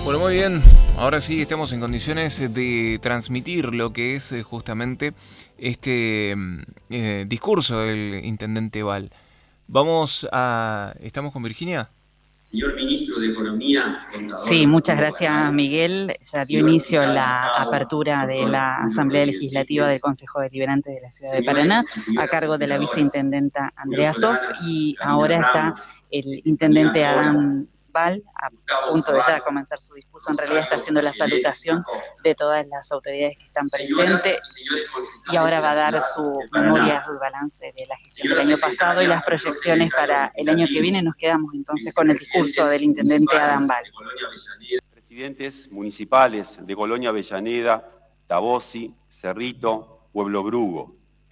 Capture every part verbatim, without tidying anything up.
Bueno, muy bien. Ahora sí estamos en condiciones de transmitir lo que es eh, justamente este eh, discurso del intendente Val. Vamos a... ¿Estamos con Virginia? Señor Ministro de Economía, contador. Sí, muchas gracias, Miguel. Ya dio inicio la apertura de la Asamblea Legislativa del Consejo Deliberante de la Ciudad de Paraná, a cargo de la viceintendenta Andrea Sof, y ahora está el intendente Adán Val, a punto de ya comenzar su discurso. En realidad está haciendo la salutación de todas las autoridades que están presentes, y ahora va a dar su memoria, su balance de la gestión del año pasado y las proyecciones para el año que viene. Nos quedamos entonces con el discurso del intendente Adán Val. Presidentes municipales de Colonia Avellaneda, Tabosi, Cerrito, Pueblo Brugo.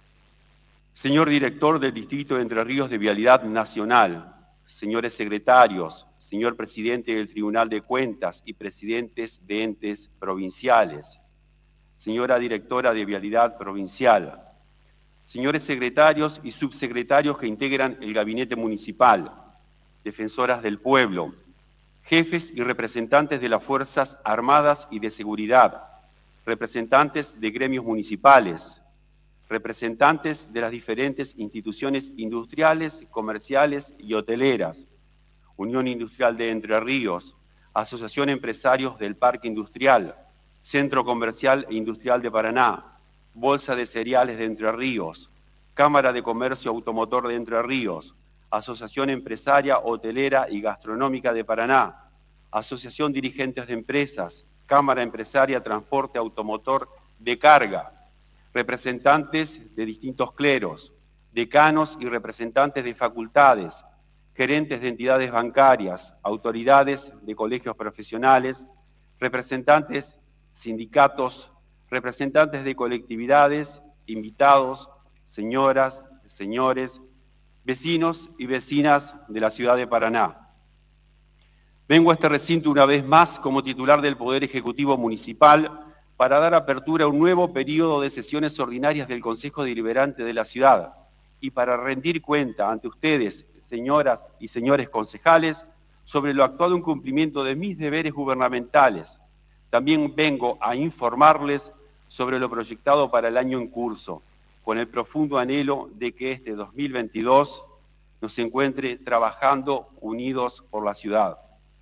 Señor director del Distrito de Entre Ríos de Vialidad Nacional, señores secretarios, señor presidente del Tribunal de Cuentas y presidentes de entes provinciales, señora directora de Vialidad Provincial, señores secretarios y subsecretarios que integran el gabinete municipal, defensoras del pueblo, jefes y representantes de las Fuerzas Armadas y de Seguridad, representantes de gremios municipales, representantes de las diferentes instituciones industriales, comerciales y hoteleras, Unión Industrial de Entre Ríos, Asociación Empresarios del Parque Industrial, Centro Comercial e Industrial de Paraná, Bolsa de Cereales de Entre Ríos, Cámara de Comercio Automotor de Entre Ríos, Asociación Empresaria, Hotelera y Gastronómica de Paraná, Asociación Dirigentes de Empresas, Cámara Empresaria Transporte Automotor de Carga, representantes de distintos cleros, decanos y representantes de facultades, gerentes de entidades bancarias, autoridades de colegios profesionales, representantes, sindicatos, representantes de colectividades, invitados, señoras, señores, vecinos y vecinas de la ciudad de Paraná. Vengo a este recinto una vez más como titular del Poder Ejecutivo Municipal para dar apertura a un nuevo periodo de sesiones ordinarias del Consejo Deliberante de la ciudad y para rendir cuenta ante ustedes, señoras y señores concejales, sobre lo actuado en cumplimiento de mis deberes gubernamentales. También vengo a informarles sobre lo proyectado para el año en curso, con el profundo anhelo de que este dos mil veintidós nos encuentre trabajando unidos por la ciudad.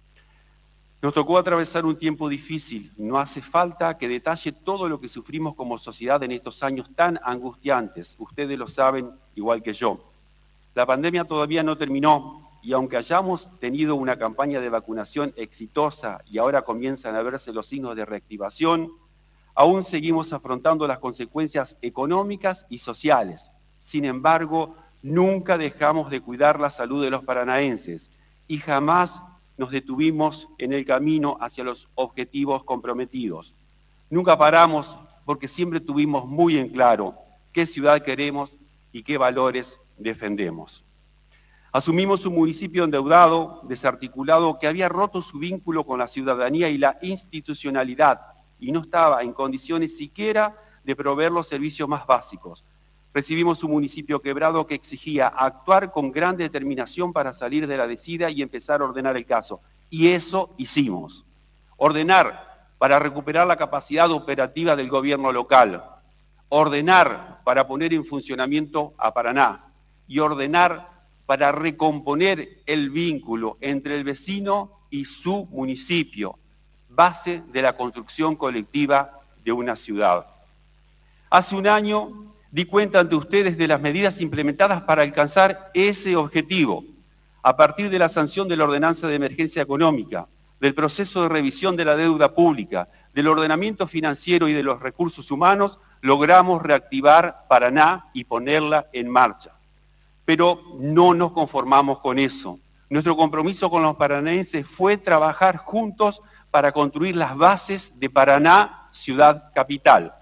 Nos tocó atravesar un tiempo difícil, no hace falta que detalle todo lo que sufrimos como sociedad en estos años tan angustiantes, ustedes lo saben igual que yo. La pandemia todavía no terminó y aunque hayamos tenido una campaña de vacunación exitosa y ahora comienzan a verse los signos de reactivación, aún seguimos afrontando las consecuencias económicas y sociales. Sin embargo, nunca dejamos de cuidar la salud de los paranaenses y jamás nos detuvimos en el camino hacia los objetivos comprometidos. Nunca paramos porque siempre tuvimos muy en claro qué ciudad queremos y qué valores defendemos. Asumimos un municipio endeudado, desarticulado, que había roto su vínculo con la ciudadanía y la institucionalidad y no estaba en condiciones siquiera de proveer los servicios más básicos. Recibimos un municipio quebrado que exigía actuar con gran determinación para salir de la desida y empezar a ordenar el caso. Y eso hicimos. Ordenar para recuperar la capacidad operativa del gobierno local. Ordenar para poner en funcionamiento a Paraná. Y ordenar para recomponer el vínculo entre el vecino y su municipio, base de la construcción colectiva de una ciudad. Hace un año di cuenta ante ustedes de las medidas implementadas para alcanzar ese objetivo, a partir de la sanción de la ordenanza de emergencia económica, del proceso de revisión de la deuda pública, del ordenamiento financiero y de los recursos humanos, logramos reactivar Paraná y ponerla en marcha. Pero no nos conformamos con eso. Nuestro compromiso con los paranaenses fue trabajar juntos para construir las bases de Paraná, ciudad capital.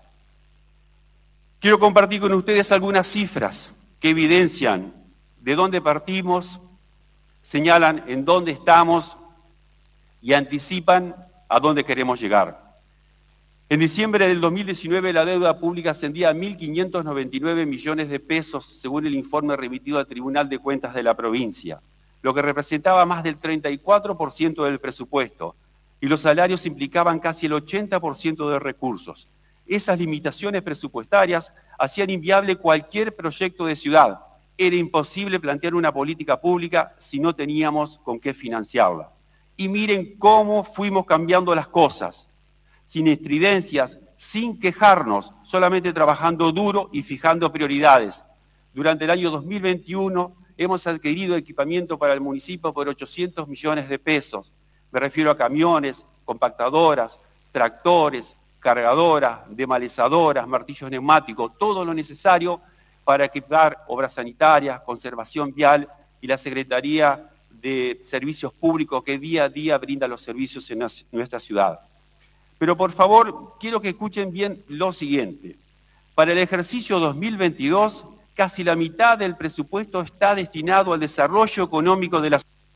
Quiero compartir con ustedes algunas cifras que evidencian de dónde partimos, señalan en dónde estamos y anticipan a dónde queremos llegar. En diciembre del dos mil diecinueve la deuda pública ascendía a mil quinientos noventa y nueve millones de pesos, según el informe remitido al Tribunal de Cuentas de la provincia, lo que representaba más del treinta y cuatro por ciento del presupuesto. y los salarios implicaban casi el ochenta por ciento de recursos. Esas limitaciones presupuestarias hacían inviable cualquier proyecto de ciudad. Era imposible plantear una política pública si no teníamos con qué financiarla. Y miren cómo fuimos cambiando las cosas, sin estridencias, sin quejarnos, solamente trabajando duro y fijando prioridades. Durante el año dos mil veintiuno hemos adquirido equipamiento para el municipio por ochocientos millones de pesos. Me refiero a camiones, compactadoras, tractores, cargadoras, demalizadoras, martillos neumáticos, todo lo necesario para equipar obras sanitarias, conservación vial y la Secretaría de Servicios Públicos que día a día brinda los servicios en nuestra ciudad. Pero por favor, quiero que escuchen bien lo siguiente. Para el ejercicio dos mil veintidós, casi la mitad del presupuesto está destinado al desarrollo económico de la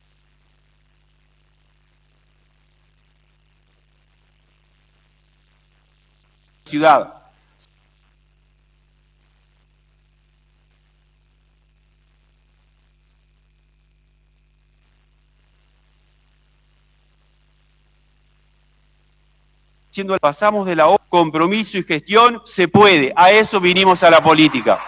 ciudad. Siendo pasamos de la obra, compromiso y gestión, se puede. A eso vinimos a la política.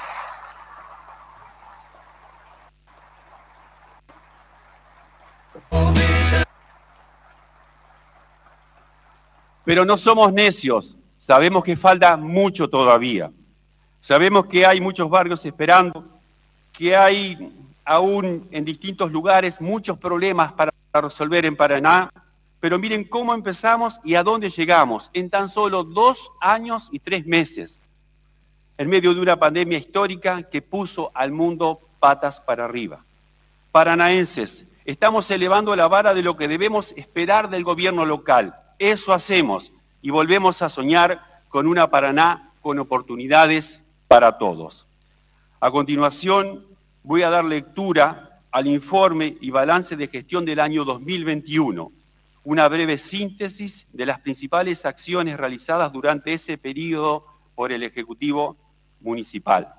Pero no somos necios, sabemos que falta mucho todavía. Sabemos que hay muchos barrios esperando, que hay aún en distintos lugares muchos problemas para resolver en Paraná, pero miren cómo empezamos y a dónde llegamos en tan solo dos años y tres meses, en medio de una pandemia histórica que puso al mundo patas para arriba. Paranaenses, estamos elevando la vara de lo que debemos esperar del gobierno local. Eso hacemos y volvemos a soñar con una Paraná con oportunidades para todos. A continuación, voy a dar lectura al informe y balance de gestión del año dos mil veintiuno, una breve síntesis de las principales acciones realizadas durante ese periodo por el Ejecutivo Municipal.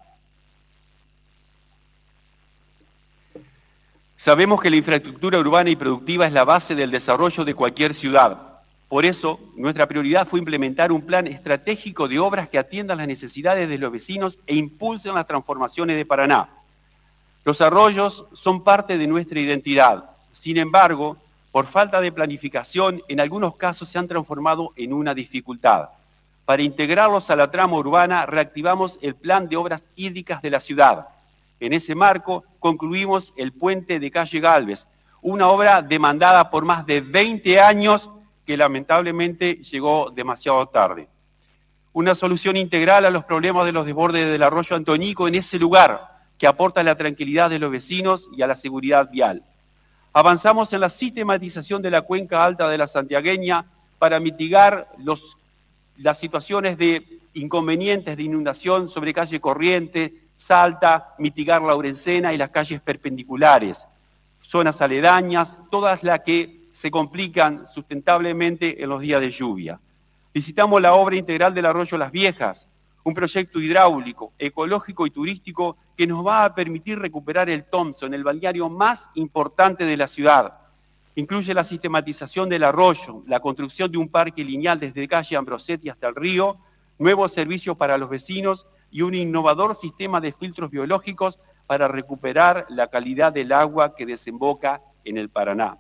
Sabemos que la infraestructura urbana y productiva es la base del desarrollo de cualquier ciudad. Por eso, nuestra prioridad fue implementar un plan estratégico de obras que atiendan las necesidades de los vecinos e impulsen las transformaciones de Paraná. Los arroyos son parte de nuestra identidad. Sin embargo, por falta de planificación, en algunos casos se han transformado en una dificultad. Para integrarlos a la trama urbana, reactivamos el plan de obras hídricas de la ciudad. En ese marco, concluimos el puente de calle Gálvez, una obra demandada por más de veinte años que lamentablemente llegó demasiado tarde. Una solución integral a los problemas de los desbordes del arroyo Antonico en ese lugar, que aporta a la tranquilidad de los vecinos y a la seguridad vial. Avanzamos en la sistematización de la cuenca alta de la Santiagueña para mitigar los, las situaciones de inconvenientes de inundación sobre calle Corriente, Salta, mitigar Laurencena y las calles perpendiculares, zonas aledañas, todas las que se complican sustentablemente en los días de lluvia. Visitamos la obra integral del arroyo Las Viejas, un proyecto hidráulico, ecológico y turístico que nos va a permitir recuperar el Thompson, el balneario más importante de la ciudad. Incluye la sistematización del arroyo, la construcción de un parque lineal desde calle Ambrosetti hasta el río, nuevos servicios para los vecinos y un innovador sistema de filtros biológicos para recuperar la calidad del agua que desemboca en el Paraná.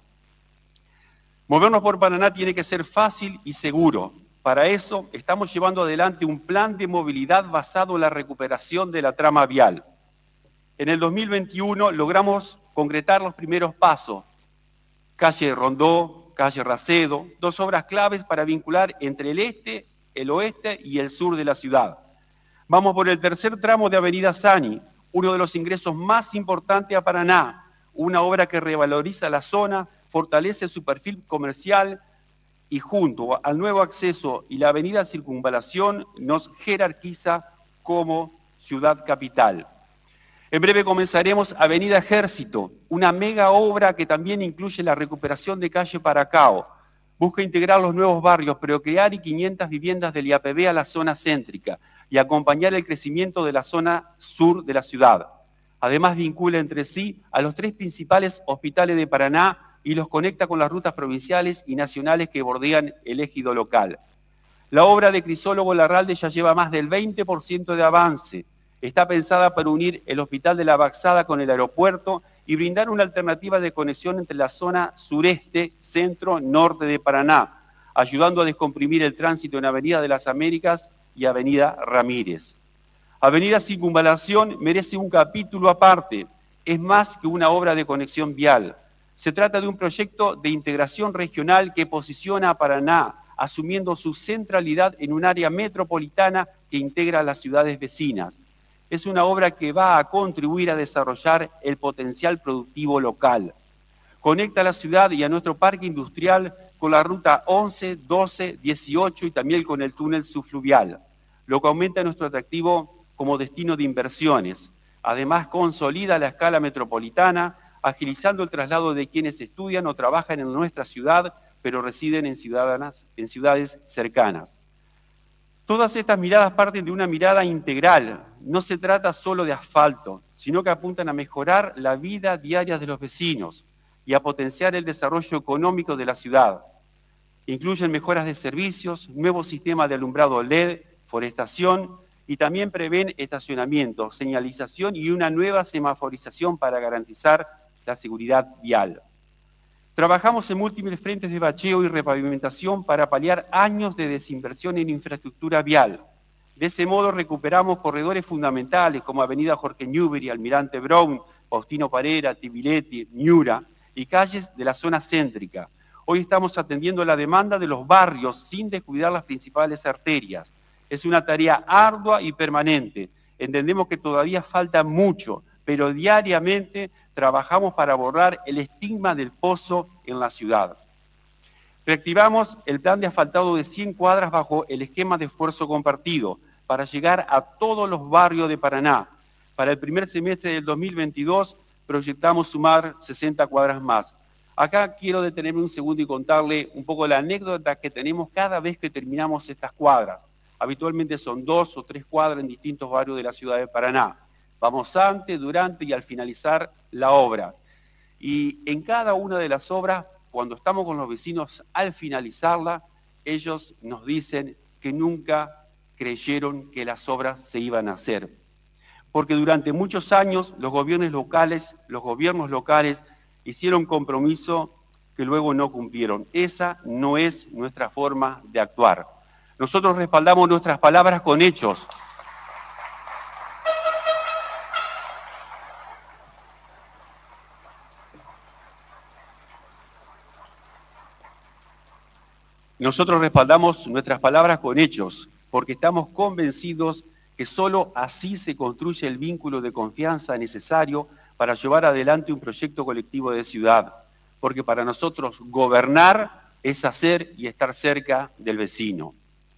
Movernos por Paraná tiene que ser fácil y seguro. Para eso estamos llevando adelante un plan de movilidad basado en la recuperación de la trama vial. En el dos mil veintiuno logramos concretar los primeros pasos. Calle Rondó, calle Racedo, dos obras claves para vincular entre el este, el oeste y el sur de la ciudad. Vamos por el tercer tramo de Avenida Sani, uno de los ingresos más importantes a Paraná, una obra que revaloriza la zona, fortalece su perfil comercial y junto al nuevo acceso y la avenida Circunvalación nos jerarquiza como ciudad capital. En breve comenzaremos Avenida Ejército, una mega obra que también incluye la recuperación de calle Paracao. Busca integrar los nuevos barrios, pero crear quinientas viviendas del I A P B a la zona céntrica y acompañar el crecimiento de la zona sur de la ciudad. Además vincula entre sí a los tres principales hospitales de Paraná y los conecta con las rutas provinciales y nacionales que bordean el ejido local. La obra de Crisólogo Larralde ya lleva más del veinte por ciento de avance. Está pensada para unir el Hospital de la Baxada con el aeropuerto y brindar una alternativa de conexión entre la zona sureste, centro, norte de Paraná, ayudando a descomprimir el tránsito en Avenida de las Américas y Avenida Ramírez. Avenida Circunvalación merece un capítulo aparte. Es más que una obra de conexión vial. Se trata de un proyecto de integración regional que posiciona a Paraná, asumiendo su centralidad en un área metropolitana que integra a las ciudades vecinas. Es una obra que va a contribuir a desarrollar el potencial productivo local. Conecta a la ciudad y a nuestro parque industrial con la ruta once, doce, dieciocho y también con el túnel subfluvial, lo que aumenta nuestro atractivo como destino de inversiones. Además, consolida la escala metropolitana, agilizando el traslado de quienes estudian o trabajan en nuestra ciudad, pero residen en, ciudadanas, en ciudades cercanas. Todas estas miradas parten de una mirada integral. No se trata solo de asfalto, sino que apuntan a mejorar la vida diaria de los vecinos y a potenciar el desarrollo económico de la ciudad. Incluyen mejoras de servicios, nuevos sistemas de alumbrado L E D, forestación, y también prevén estacionamiento, señalización y una nueva semaforización para garantizar la seguridad vial. Trabajamos en múltiples frentes de bacheo y repavimentación para paliar años de desinversión en infraestructura vial. De ese modo recuperamos corredores fundamentales como Avenida Jorge Newbery, Almirante Brown, Faustino Parera, Tibiletti, Ñura y calles de la zona céntrica. Hoy estamos atendiendo la demanda de los barrios sin descuidar las principales arterias. Es una tarea ardua y permanente. Entendemos que todavía falta mucho, pero diariamente trabajamos para borrar el estigma del pozo en la ciudad. Reactivamos el plan de asfaltado de cien cuadras bajo el esquema de esfuerzo compartido para llegar a todos los barrios de Paraná. Para el primer semestre del dos mil veintidós proyectamos sumar sesenta cuadras más. Acá quiero detenerme un segundo y contarle un poco la anécdota que tenemos cada vez que terminamos estas cuadras. Habitualmente son dos o tres cuadras en distintos barrios de la ciudad de Paraná. Vamos antes, durante y al finalizar la obra. Y en cada una de las obras, cuando estamos con los vecinos al finalizarla, ellos nos dicen que nunca creyeron que las obras se iban a hacer. Porque durante muchos años los gobiernos locales, los gobiernos locales hicieron compromiso que luego no cumplieron. Esa no es nuestra forma de actuar. Nosotros respaldamos nuestras palabras con hechos. Nosotros respaldamos nuestras palabras con hechos, porque estamos convencidos que solo así se construye el vínculo de confianza necesario para llevar adelante un proyecto colectivo de ciudad, porque para nosotros gobernar es hacer y estar cerca del vecino.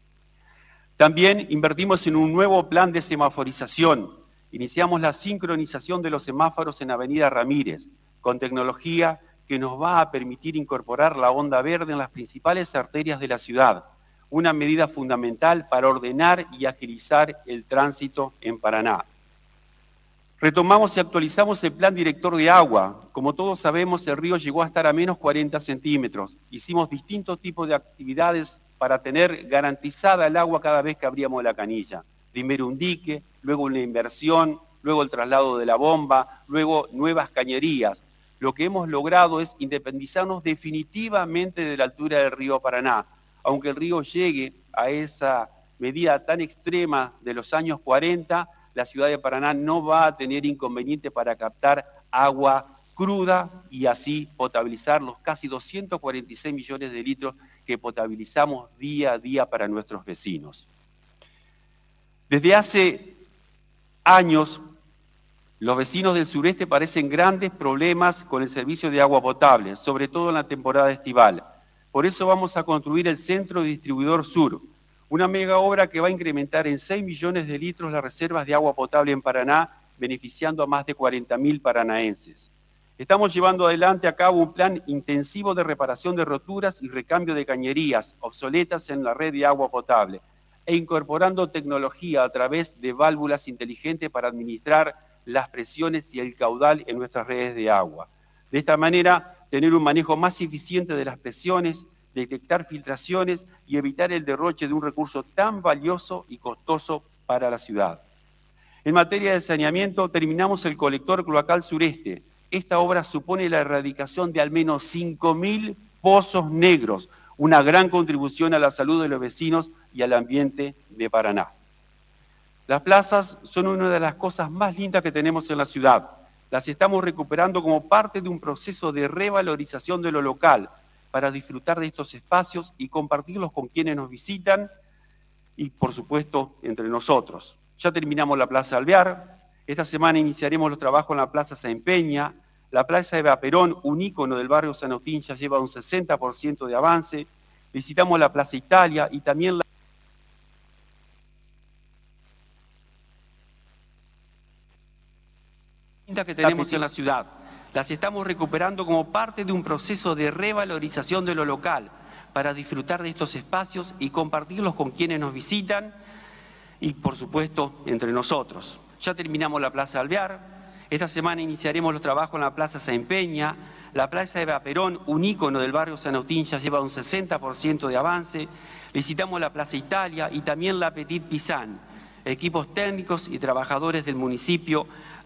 También invertimos en un nuevo plan de semaforización. Iniciamos la sincronización de los semáforos en Avenida Ramírez, con tecnología que nos va a permitir incorporar la onda verde en las principales arterias de la ciudad, una medida fundamental para ordenar y agilizar el tránsito en Paraná. Retomamos y actualizamos el plan director de agua. Como todos sabemos, el río llegó a estar a menos cuarenta centímetros. Hicimos distintos tipos de actividades para tener garantizada el agua cada vez que abríamos la canilla. Primero un dique, luego una inversión, luego el traslado de la bomba, luego nuevas cañerías. Lo que hemos logrado es independizarnos definitivamente de la altura del río Paraná. Aunque el río llegue a esa medida tan extrema de los años cuarenta, la ciudad de Paraná no va a tener inconveniente para captar agua cruda y así potabilizar los casi doscientos cuarenta y seis millones de litros que potabilizamos día a día para nuestros vecinos. Desde hace años, los vecinos del sureste padecen grandes problemas con el servicio de agua potable, sobre todo en la temporada estival. Por eso vamos a construir el Centro Distribuidor Sur, una mega obra que va a incrementar en seis millones de litros las reservas de agua potable en Paraná, beneficiando a más de cuarenta mil paranaenses. Estamos llevando adelante a cabo un plan intensivo de reparación de roturas y recambio de cañerías obsoletas en la red de agua potable e incorporando tecnología a través de válvulas inteligentes para administrar las presiones y el caudal en nuestras redes de agua. De esta manera tener un manejo más eficiente de las presiones, detectar filtraciones y evitar el derroche de un recurso tan valioso y costoso para la ciudad. En materia de saneamiento, terminamos el colector cloacal sureste. Esta obra supone la erradicación de al menos cinco mil pozos negros, una gran contribución a la salud de los vecinos y al ambiente de Paraná. Las plazas son una de las cosas más lindas que tenemos en la ciudad. Las estamos recuperando como parte de un proceso de revalorización de lo local, para disfrutar de estos espacios y compartirlos con quienes nos visitan y, por supuesto, entre nosotros. Ya terminamos la Plaza Alvear, esta semana iniciaremos los trabajos en la Plaza Sáenz Peña, la Plaza Eva Perón, un ícono del barrio San Agustín, ya lleva un sesenta por ciento de avance, visitamos la Plaza Italia y también la que tenemos en la ciudad. Las estamos recuperando como parte de un proceso de revalorización de lo local, para disfrutar de estos espacios y compartirlos con quienes nos visitan y, por supuesto, entre nosotros. Ya terminamos la Plaza Alvear, esta semana iniciaremos los trabajos en la Plaza Sáenz Peña, la Plaza Eva Perón, un ícono del barrio San Agustín, ya lleva un sesenta por ciento de avance, visitamos la Plaza Italia y también la Petit Pizan, equipos técnicos y trabajadores del municipio.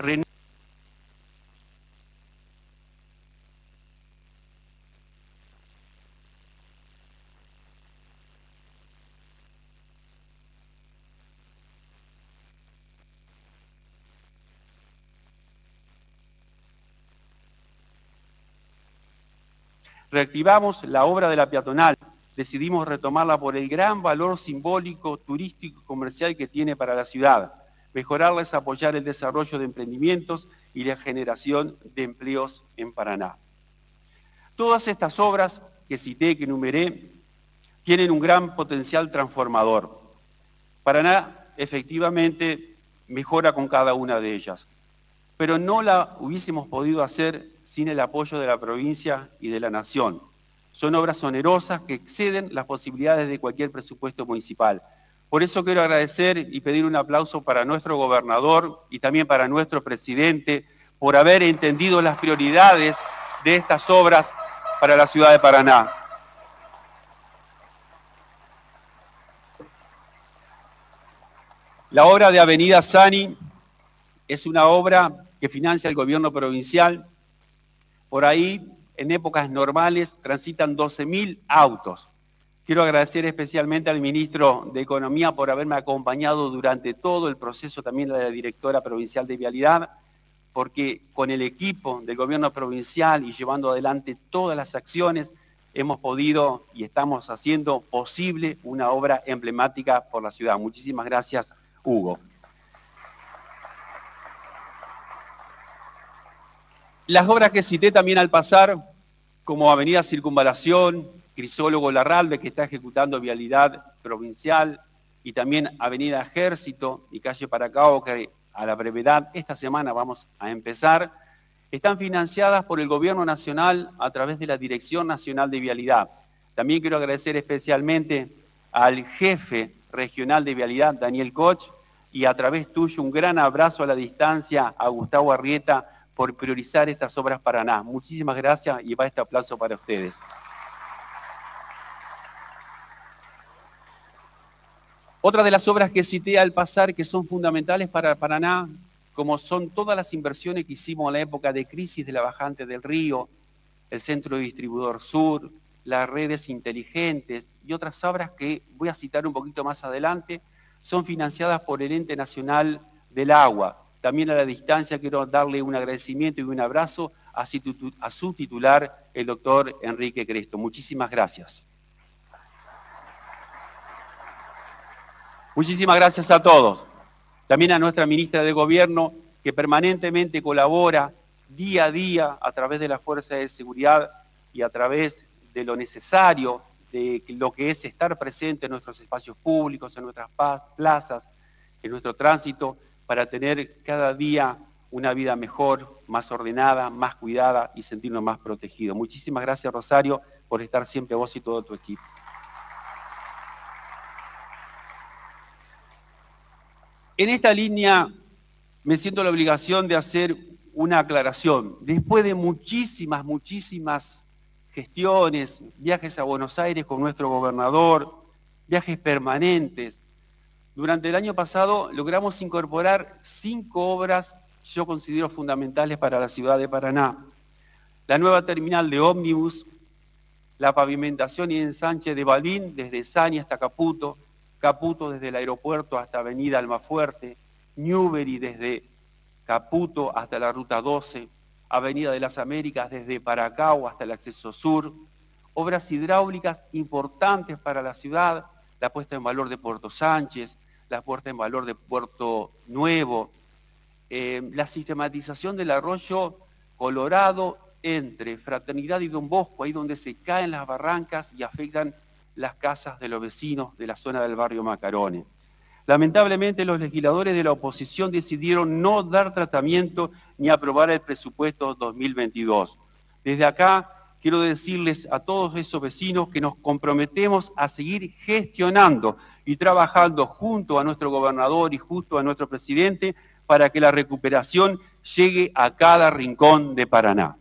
Reactivamos la obra de la peatonal, decidimos retomarla por el gran valor simbólico, turístico y comercial que tiene para la ciudad. Mejorarla es apoyar el desarrollo de emprendimientos y la generación de empleos en Paraná. Todas estas obras que cité, que enumeré, tienen un gran potencial transformador. Paraná efectivamente mejora con cada una de ellas, pero no la hubiésemos podido hacer sin el apoyo de la provincia y de la nación. Son obras onerosas que exceden las posibilidades de cualquier presupuesto municipal. Por eso quiero agradecer y pedir un aplauso para nuestro gobernador y también para nuestro presidente por haber entendido las prioridades de estas obras para la ciudad de Paraná. La obra de Avenida Sani es una obra que financia el gobierno provincial. Por ahí, en épocas normales, transitan doce mil autos. Quiero agradecer especialmente al ministro de Economía por haberme acompañado durante todo el proceso, también a la directora provincial de Vialidad, porque con el equipo del gobierno provincial y llevando adelante todas las acciones, hemos podido y estamos haciendo posible una obra emblemática por la ciudad. Muchísimas gracias, Hugo. Las obras que cité también al pasar, como Avenida Circunvalación, Crisólogo Larralde, que está ejecutando Vialidad Provincial, y también Avenida Ejército y Calle Paracao, que a la brevedad esta semana vamos a empezar, están financiadas por el Gobierno Nacional a través de la Dirección Nacional de Vialidad. También quiero agradecer especialmente al jefe regional de Vialidad, Daniel Koch, y a través tuyo un gran abrazo a la distancia a Gustavo Arrieta, por priorizar estas obras Paraná. Muchísimas gracias y va este aplauso para ustedes. Otra de las obras que cité al pasar que son fundamentales para Paraná, como son todas las inversiones que hicimos en la época de crisis de la bajante del río, el Centro Distribuidor Sur, las redes inteligentes y otras obras que voy a citar un poquito más adelante, son financiadas por el Ente Nacional del Agua. También a la distancia quiero darle un agradecimiento y un abrazo a su titular, el doctor Enrique Cresto. Muchísimas gracias. Muchísimas gracias a todos. También a nuestra ministra de Gobierno, que permanentemente colabora día a día a través de la Fuerza de Seguridad y a través de lo necesario, de lo que es estar presente en nuestros espacios públicos, en nuestras plazas, en nuestro tránsito, para tener cada día una vida mejor, más ordenada, más cuidada y sentirnos más protegidos. Muchísimas gracias, Rosario, por estar siempre vos y todo tu equipo. En esta línea me siento la obligación de hacer una aclaración. Después de muchísimas, muchísimas gestiones, viajes a Buenos Aires con nuestro gobernador, viajes permanentes, durante el año pasado logramos incorporar cinco obras yo considero fundamentales para la ciudad de Paraná. La nueva terminal de ómnibus, la pavimentación y ensanche de Balbín desde Sani hasta Caputo, Caputo desde el aeropuerto hasta Avenida Almafuerte, Newbery desde Caputo hasta la Ruta doce, Avenida de las Américas desde Paracao hasta el acceso sur, obras hidráulicas importantes para la ciudad, la puesta en valor de Puerto Sánchez, la puesta en valor de Puerto Nuevo, eh, la sistematización del arroyo Colorado entre Fraternidad y Don Bosco, ahí donde se caen las barrancas y afectan las casas de los vecinos de la zona del barrio Macarone. Lamentablemente, los legisladores de la oposición decidieron no dar tratamiento ni aprobar el presupuesto dos mil veintidós. Desde acá, quiero decirles a todos esos vecinos que nos comprometemos a seguir gestionando y trabajando junto a nuestro gobernador y junto a nuestro presidente para que la recuperación llegue a cada rincón de Paraná.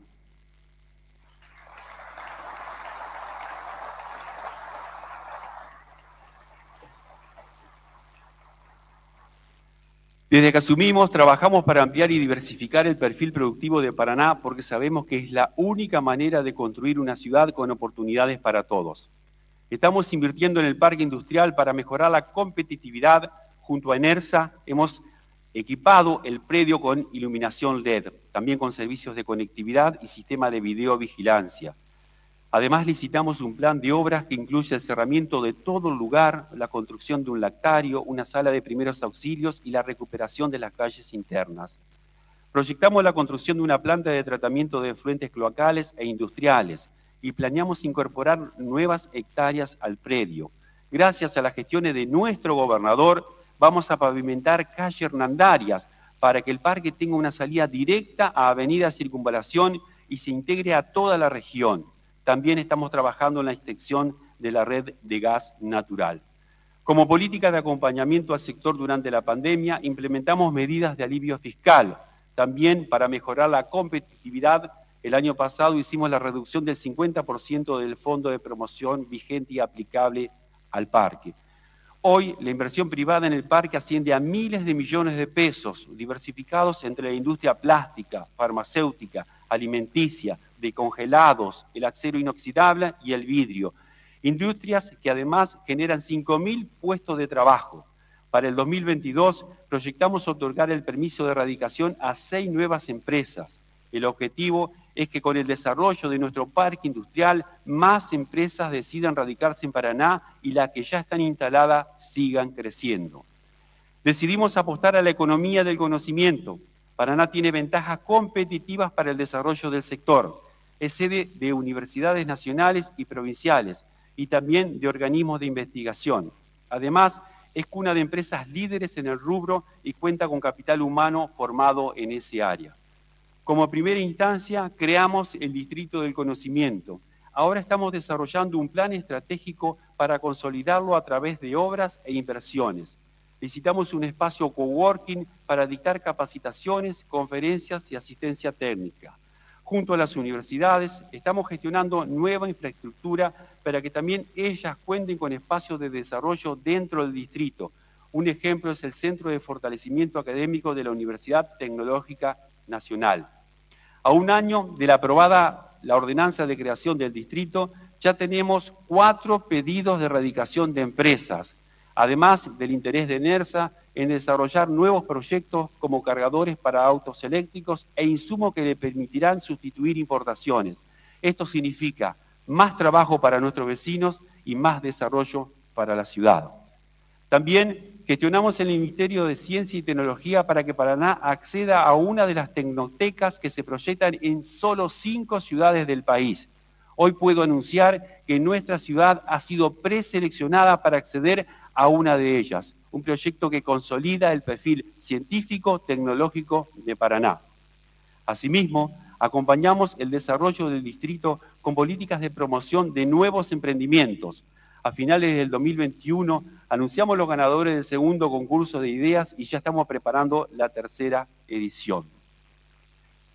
Desde que asumimos, trabajamos para ampliar y diversificar el perfil productivo de Paraná porque sabemos que es la única manera de construir una ciudad con oportunidades para todos. Estamos invirtiendo en el parque industrial para mejorar la competitividad. Junto a ENERSA hemos equipado el predio con iluminación L E D, también con servicios de conectividad y sistema de videovigilancia. Además, licitamos un plan de obras que incluye el cerramiento de todo el lugar, la construcción de un lactario, una sala de primeros auxilios y la recuperación de las calles internas. Proyectamos la construcción de una planta de tratamiento de efluentes cloacales e industriales y planeamos incorporar nuevas hectáreas al predio. Gracias a las gestiones de nuestro gobernador, vamos a pavimentar calles hernandarias para que el parque tenga una salida directa a Avenida Circunvalación y se integre a toda la región. También estamos trabajando en la extensión de la red de gas natural. Como política de acompañamiento al sector durante la pandemia, implementamos medidas de alivio fiscal. También para mejorar la competitividad, el año pasado hicimos la reducción del cincuenta por ciento del fondo de promoción vigente y aplicable al parque. Hoy, la inversión privada en el parque asciende a miles de millones de pesos, diversificados entre la industria plástica, farmacéutica, alimenticia, de congelados, el acero inoxidable y el vidrio. Industrias que además generan cinco mil puestos de trabajo. Para el dos mil veintidós proyectamos otorgar el permiso de erradicación a seis nuevas empresas. El objetivo es que con el desarrollo de nuestro parque industrial, más empresas decidan radicarse en Paraná y las que ya están instaladas sigan creciendo. Decidimos apostar a la economía del conocimiento. Paraná tiene ventajas competitivas para el desarrollo del sector. Es sede de universidades nacionales y provinciales y también de organismos de investigación. Además, es cuna de empresas líderes en el rubro y cuenta con capital humano formado en ese área. Como primera instancia, creamos el Distrito del Conocimiento. Ahora estamos desarrollando un plan estratégico para consolidarlo a través de obras e inversiones. Licitamos un espacio coworking para dictar capacitaciones, conferencias y asistencia técnica. Junto a las universidades, estamos gestionando nueva infraestructura para que también ellas cuenten con espacios de desarrollo dentro del distrito. Un ejemplo es el Centro de Fortalecimiento Académico de la Universidad Tecnológica Nacional. A un año de la aprobada la ordenanza de creación del distrito, ya tenemos cuatro pedidos de erradicación de empresas, además del interés de ENERSA en desarrollar nuevos proyectos como cargadores para autos eléctricos e insumos que le permitirán sustituir importaciones. Esto significa más trabajo para nuestros vecinos y más desarrollo para la ciudad. También gestionamos el Ministerio de Ciencia y Tecnología para que Paraná acceda a una de las tecnotecas que se proyectan en solo cinco ciudades del país. Hoy puedo anunciar que nuestra ciudad ha sido preseleccionada para acceder a una de ellas, un proyecto que consolida el perfil científico tecnológico de Paraná. Asimismo, acompañamos el desarrollo del distrito con políticas de promoción de nuevos emprendimientos. A finales del dos mil veintiuno anunciamos los ganadores del segundo concurso de ideas y ya estamos preparando la tercera edición.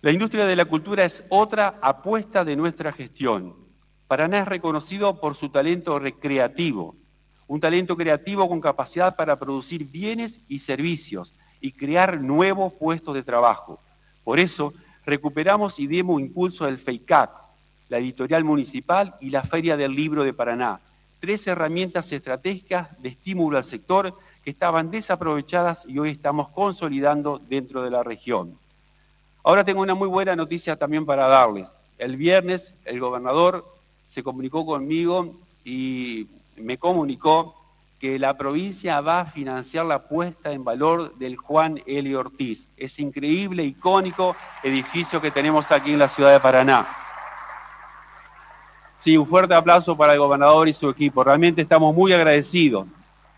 La industria de la cultura es otra apuesta de nuestra gestión. Paraná es reconocido por su talento recreativo, un talento creativo con capacidad para producir bienes y servicios y crear nuevos puestos de trabajo. Por eso, recuperamos y dimos impulso al FEICAC, la editorial municipal y la Feria del Libro de Paraná, tres herramientas estratégicas de estímulo al sector que estaban desaprovechadas y hoy estamos consolidando dentro de la región. Ahora tengo una muy buena noticia también para darles. El viernes el gobernador se comunicó conmigo y me comunicó que la provincia va a financiar la puesta en valor del Juan L. Ortiz, ese increíble, icónico edificio que tenemos aquí en la ciudad de Paraná. Sí, un fuerte aplauso para el gobernador y su equipo. Realmente estamos muy agradecidos.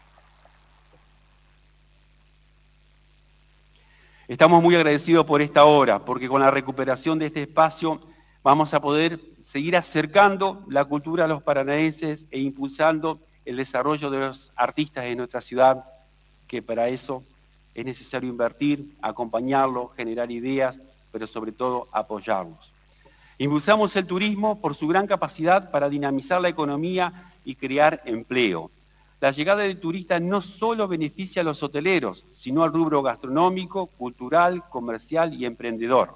Estamos muy agradecidos por esta obra, porque con la recuperación de este espacio vamos a poder seguir acercando la cultura a los paranaenses e impulsando el desarrollo de los artistas en nuestra ciudad, que para eso es necesario invertir, acompañarlos, generar ideas, pero sobre todo apoyarlos. Impulsamos el turismo por su gran capacidad para dinamizar la economía y crear empleo. La llegada de turistas no solo beneficia a los hoteleros, sino al rubro gastronómico, cultural, comercial y emprendedor.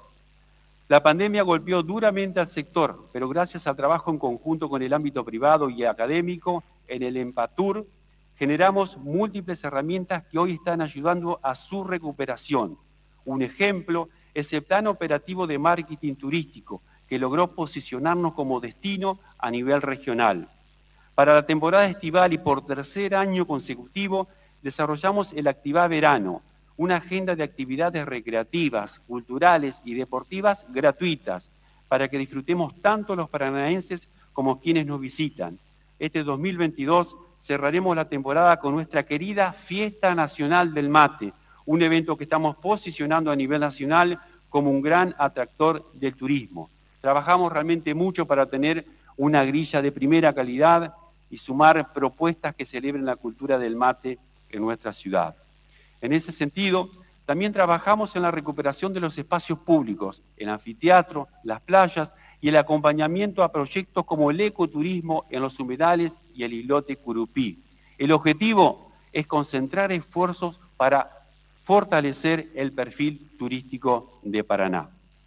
La pandemia golpeó duramente al sector, pero gracias al trabajo en conjunto con el ámbito privado y académico, en el EMPATUR, generamos múltiples herramientas que hoy están ayudando a su recuperación. Un ejemplo es el Plan Operativo de Marketing Turístico, que logró posicionarnos como destino a nivel regional. Para la temporada estival y por tercer año consecutivo, desarrollamos el Activá Verano, una agenda de actividades recreativas, culturales y deportivas gratuitas, para que disfrutemos tanto los paranaenses como quienes nos visitan. Este dos mil veintidós cerraremos la temporada con nuestra querida Fiesta Nacional del Mate, un evento que estamos posicionando a nivel nacional como un gran atractor del turismo. Trabajamos realmente mucho para tener una grilla de primera calidad y sumar propuestas que celebren la cultura del mate en nuestra ciudad. En ese sentido, también trabajamos en la recuperación de los espacios públicos, el anfiteatro, las playas y el acompañamiento a proyectos como el ecoturismo en los humedales y el islote Curupí. El objetivo es concentrar esfuerzos para fortalecer el perfil turístico de Paraná.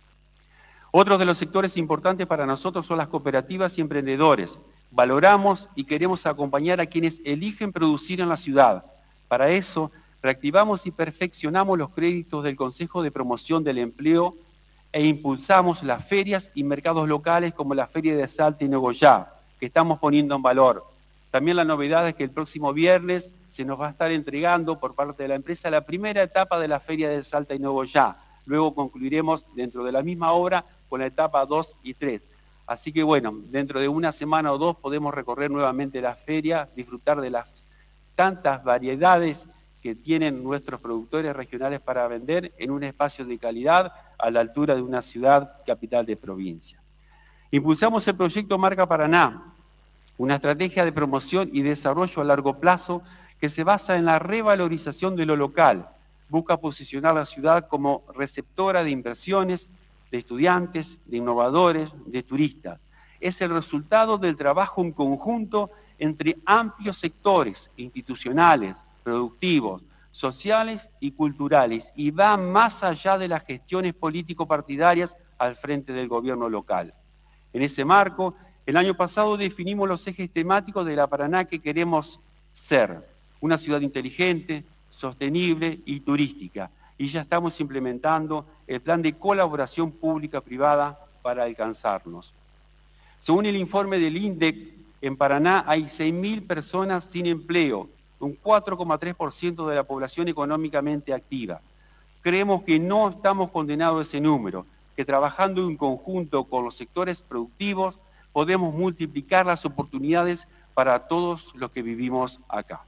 Otro de los sectores importantes para nosotros son las cooperativas y emprendedores. Valoramos y queremos acompañar a quienes eligen producir en la ciudad. Para eso, reactivamos y perfeccionamos los créditos del Consejo de Promoción del Empleo e impulsamos las ferias y mercados locales como la Feria de Salta y Nogoyá, que estamos poniendo en valor. También la novedad es que el próximo viernes se nos va a estar entregando por parte de la empresa la primera etapa de la Feria de Salta y Nogoyá. Luego concluiremos dentro de la misma obra con la etapa dos y tres. Así que bueno, dentro de una semana o dos podemos recorrer nuevamente la feria, disfrutar de las tantas variedades que tienen nuestros productores regionales para vender en un espacio de calidad a la altura de una ciudad capital de provincia. Impulsamos el proyecto Marca Paraná, una estrategia de promoción y desarrollo a largo plazo que se basa en la revalorización de lo local. Busca posicionar la ciudad como receptora de inversiones, de estudiantes, de innovadores, de turistas. Es el resultado del trabajo en conjunto entre amplios sectores institucionales, productivos, sociales y culturales, y va más allá de las gestiones político-partidarias al frente del gobierno local. En ese marco, el año pasado definimos los ejes temáticos de la Paraná que queremos ser: una ciudad inteligente, sostenible y turística, y ya estamos implementando el plan de colaboración pública-privada para alcanzarnos. Según el informe del INDEC, en Paraná hay seis mil personas sin empleo, un cuatro coma tres por ciento de la población económicamente activa. Creemos que no estamos condenados a ese número, que trabajando en conjunto con los sectores productivos podemos multiplicar las oportunidades para todos los que vivimos acá.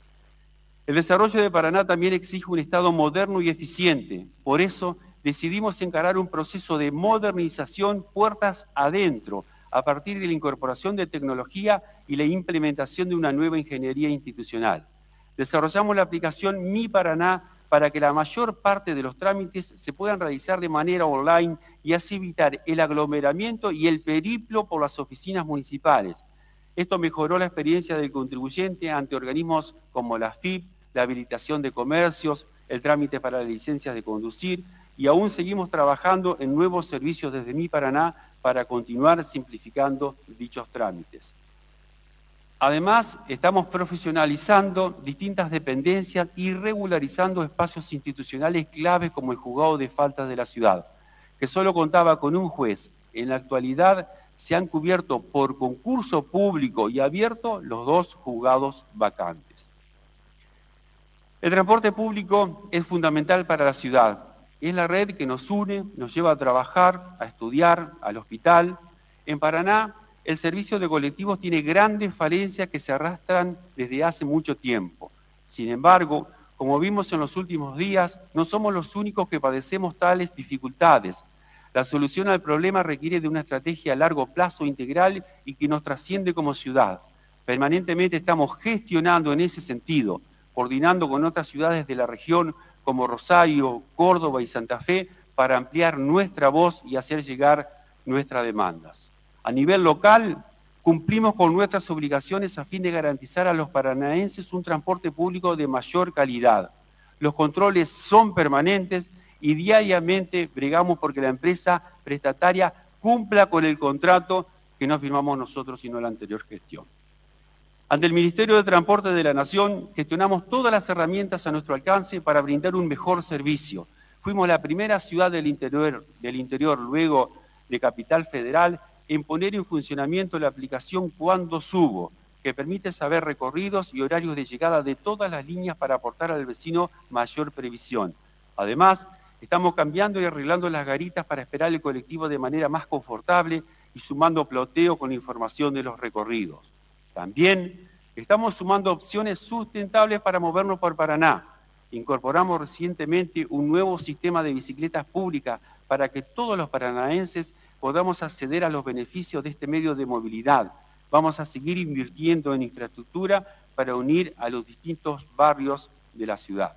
El desarrollo de Paraná también exige un Estado moderno y eficiente. Por eso decidimos encarar un proceso de modernización puertas adentro, a partir de la incorporación de tecnología y la implementación de una nueva ingeniería institucional. Desarrollamos la aplicación Mi Paraná para que la mayor parte de los trámites se puedan realizar de manera online y así evitar el aglomeramiento y el periplo por las oficinas municipales. Esto mejoró la experiencia del contribuyente ante organismos como la F I P, la habilitación de comercios, el trámite para las licencias de conducir, y aún seguimos trabajando en nuevos servicios desde Mi Paraná para continuar simplificando dichos trámites. Además, estamos profesionalizando distintas dependencias y regularizando espacios institucionales claves como el juzgado de faltas de la ciudad, que solo contaba con un juez. En la actualidad se han cubierto por concurso público y abierto los dos juzgados vacantes. El transporte público es fundamental para la ciudad. Es la red que nos une, nos lleva a trabajar, a estudiar, al hospital. En Paraná, el servicio de colectivos tiene grandes falencias que se arrastran desde hace mucho tiempo. Sin embargo, como vimos en los últimos días, no somos los únicos que padecemos tales dificultades. La solución al problema requiere de una estrategia a largo plazo integral y que nos trasciende como ciudad. Permanentemente estamos gestionando en ese sentido, coordinando con otras ciudades de la región como Rosario, Córdoba y Santa Fe para ampliar nuestra voz y hacer llegar nuestras demandas. A nivel local, cumplimos con nuestras obligaciones a fin de garantizar a los paranaenses un transporte público de mayor calidad. Los controles son permanentes y diariamente bregamos porque la empresa prestataria cumpla con el contrato que no firmamos nosotros, sino la anterior gestión. Ante el Ministerio de Transporte de la Nación, gestionamos todas las herramientas a nuestro alcance para brindar un mejor servicio. Fuimos la primera ciudad del interior, del interior luego de Capital Federal, en poner en funcionamiento la aplicación Cuando Subo, que permite saber recorridos y horarios de llegada de todas las líneas para aportar al vecino mayor previsión. Además, estamos cambiando y arreglando las garitas para esperar el colectivo de manera más confortable y sumando ploteo con información de los recorridos. También estamos sumando opciones sustentables para movernos por Paraná. Incorporamos recientemente un nuevo sistema de bicicletas públicas para que todos los paranaenses podamos acceder a los beneficios de este medio de movilidad. Vamos a seguir invirtiendo en infraestructura para unir a los distintos barrios de la ciudad.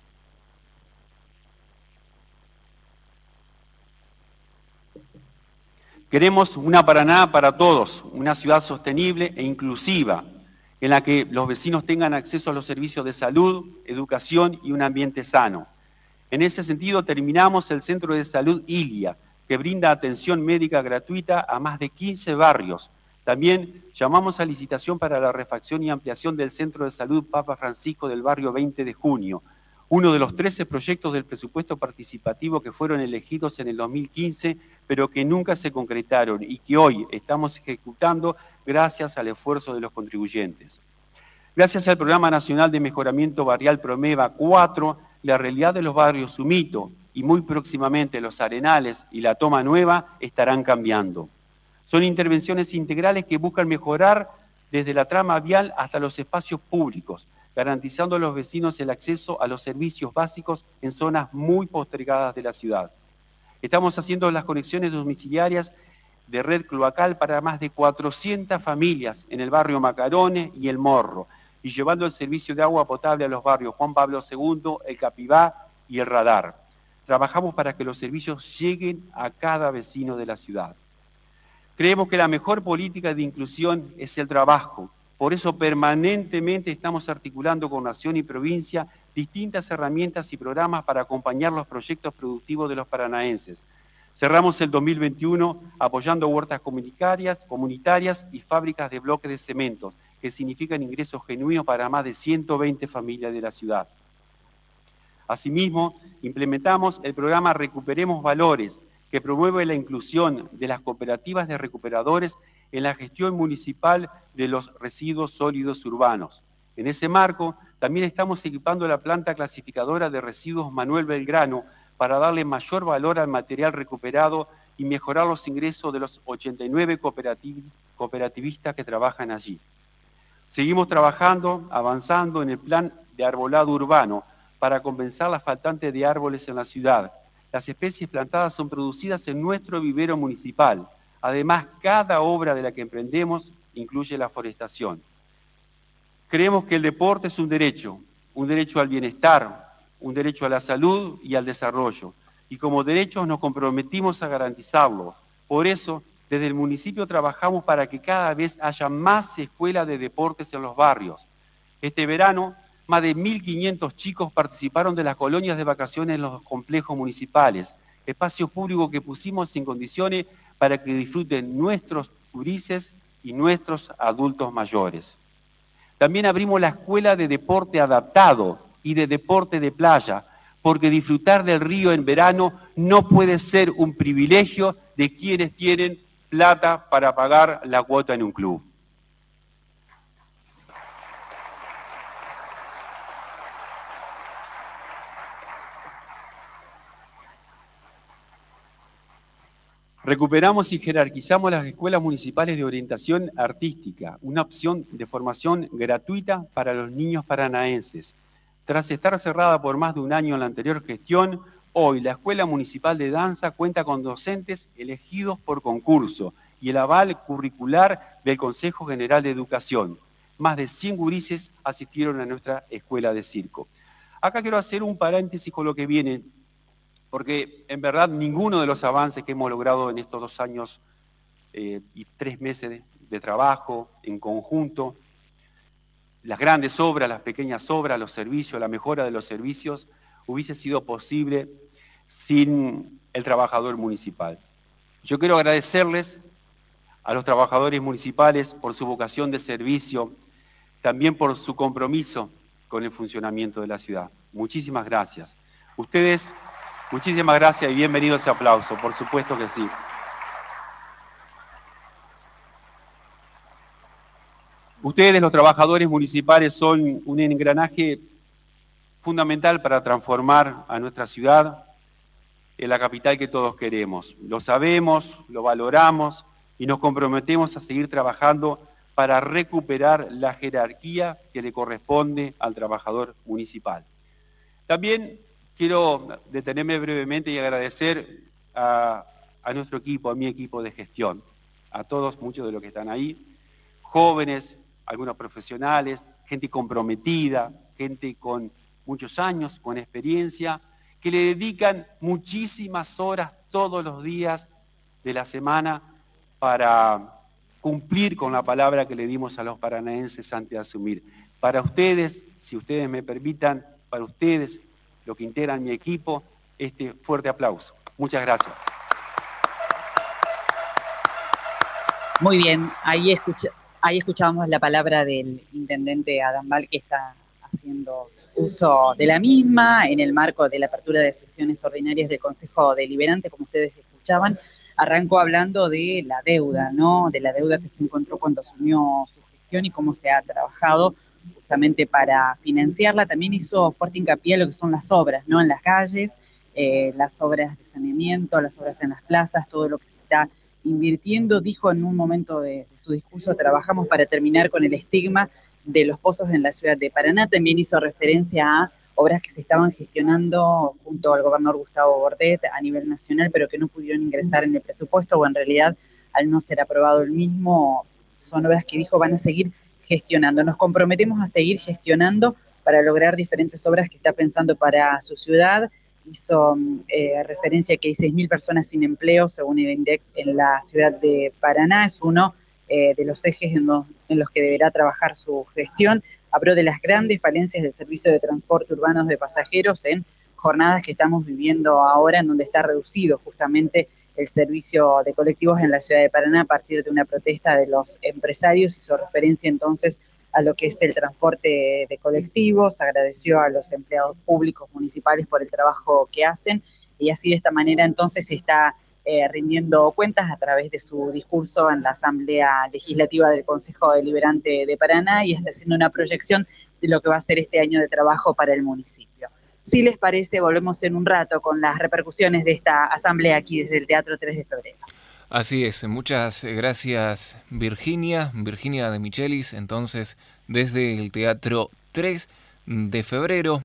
Queremos una Paraná para todos, una ciudad sostenible e inclusiva, en la que los vecinos tengan acceso a los servicios de salud, educación y un ambiente sano. En ese sentido, terminamos el Centro de Salud Ilia, que brinda atención médica gratuita a más de quince barrios. También llamamos a licitación para la refacción y ampliación del Centro de Salud Papa Francisco del barrio veinte de junio, uno de los trece proyectos del presupuesto participativo que fueron elegidos en el dos mil quince, pero que nunca se concretaron y que hoy estamos ejecutando gracias al esfuerzo de los contribuyentes. Gracias al Programa Nacional de Mejoramiento Barrial Promeva cuatro, la realidad de los barrios Sumito y muy próximamente Los Arenales y La Toma Nueva estarán cambiando. Son intervenciones integrales que buscan mejorar desde la trama vial hasta los espacios públicos, garantizando a los vecinos el acceso a los servicios básicos en zonas muy postergadas de la ciudad. Estamos haciendo las conexiones domiciliarias de red cloacal para más de cuatrocientas familias en el barrio Macarone y El Morro, y llevando el servicio de agua potable a los barrios Juan Pablo segundo, El Capibá y El Radar. Trabajamos para que los servicios lleguen a cada vecino de la ciudad. Creemos que la mejor política de inclusión es el trabajo. Por eso permanentemente estamos articulando con Nación y provincia distintas herramientas y programas para acompañar los proyectos productivos de los paranaenses. Cerramos el dos mil veintiuno apoyando huertas comunitarias, comunitarias y fábricas de bloques de cemento, que significan ingresos genuinos para más de ciento veinte familias de la ciudad. Asimismo, implementamos el programa Recuperemos Valores, que promueve la inclusión de las cooperativas de recuperadores en la gestión municipal de los residuos sólidos urbanos. En ese marco, también estamos equipando la planta clasificadora de residuos Manuel Belgrano para darle mayor valor al material recuperado y mejorar los ingresos de los ochenta y nueve cooperativ- cooperativistas que trabajan allí. Seguimos trabajando, avanzando en el plan de arbolado urbano para compensar la faltante de árboles en la ciudad. Las especies plantadas son producidas en nuestro vivero municipal. Además, cada obra de la que emprendemos incluye la forestación. Creemos que el deporte es un derecho, un derecho al bienestar, un derecho a la salud y al desarrollo, y como derechos nos comprometimos a garantizarlo. Por eso, desde el municipio trabajamos para que cada vez haya más escuelas de deportes en los barrios. Este verano, más de mil quinientos chicos participaron de las colonias de vacaciones en los complejos municipales, espacio público que pusimos en condiciones para que disfruten nuestros gurises y nuestros adultos mayores. También abrimos la escuela de deporte adaptado y de deporte de playa, porque disfrutar del río en verano no puede ser un privilegio de quienes tienen plata para pagar la cuota en un club. Recuperamos y jerarquizamos las escuelas municipales de orientación artística, una opción de formación gratuita para los niños paranaenses. Tras estar cerrada por más de un año en la anterior gestión, hoy la Escuela Municipal de Danza cuenta con docentes elegidos por concurso y el aval curricular del Consejo General de Educación. Más de cien gurises asistieron a nuestra escuela de circo. Acá quiero hacer un paréntesis con lo que viene, porque en verdad ninguno de los avances que hemos logrado en estos dos años eh, y tres meses de, de trabajo en conjunto, las grandes obras, las pequeñas obras, los servicios, la mejora de los servicios, hubiese sido posible sin el trabajador municipal. Yo quiero agradecerles a los trabajadores municipales por su vocación de servicio, también por su compromiso con el funcionamiento de la ciudad. Muchísimas gracias. Ustedes... Muchísimas gracias y bienvenido ese aplauso, por supuesto que sí. Ustedes, los trabajadores municipales, son un engranaje fundamental para transformar a nuestra ciudad en la capital que todos queremos. Lo sabemos, lo valoramos y nos comprometemos a seguir trabajando para recuperar la jerarquía que le corresponde al trabajador municipal. También quiero detenerme brevemente y agradecer a, a nuestro equipo, a mi equipo de gestión, a todos, muchos de los que están ahí, jóvenes, algunos profesionales, gente comprometida, gente con muchos años, con experiencia, que le dedican muchísimas horas todos los días de la semana para cumplir con la palabra que le dimos a los paranaenses antes de asumir. Para ustedes, si ustedes me permitan, para ustedes, los que integran mi equipo, este fuerte aplauso. Muchas gracias. Muy bien, ahí, escucha, ahí escuchábamos la palabra del intendente Adambal, que está haciendo uso de la misma en el marco de la apertura de sesiones ordinarias del Consejo Deliberante, como ustedes escuchaban. Arrancó hablando de la deuda, ¿no? De la deuda que se encontró cuando asumió su gestión y cómo se ha trabajado justamente para financiarla. También hizo fuerte hincapié en lo que son las obras, ¿no? En las calles, eh, las obras de saneamiento, las obras en las plazas, todo lo que se está invirtiendo. Dijo en un momento de, de su discurso, trabajamos para terminar con el estigma de los pozos en la ciudad de Paraná. También hizo referencia a obras que se estaban gestionando junto al gobernador Gustavo Bordet a nivel nacional, pero que no pudieron ingresar en el presupuesto, o en realidad, al no ser aprobado el mismo, son obras que dijo van a seguir gestionando. Nos comprometemos a seguir gestionando para lograr diferentes obras que está pensando para su ciudad. Hizo eh, referencia a que hay seis mil personas sin empleo, según el INDEC, en la ciudad de Paraná. Es uno eh, de los ejes en los, en los que deberá trabajar su gestión. Habló de las grandes falencias del servicio de transporte urbano de pasajeros en jornadas que estamos viviendo ahora, en donde está reducido justamente el servicio de colectivos en la ciudad de Paraná a partir de una protesta de los empresarios. Hizo referencia entonces a lo que es el transporte de colectivos, agradeció a los empleados públicos municipales por el trabajo que hacen, y así de esta manera entonces se está eh, rindiendo cuentas a través de su discurso en la Asamblea Legislativa del Consejo Deliberante de Paraná, y está haciendo una proyección de lo que va a ser este año de trabajo para el municipio. Si les parece, volvemos en un rato con las repercusiones de esta asamblea aquí desde el Teatro tres de febrero. Así es, muchas gracias Virginia, Virginia de Michelis, entonces desde el Teatro tres de febrero.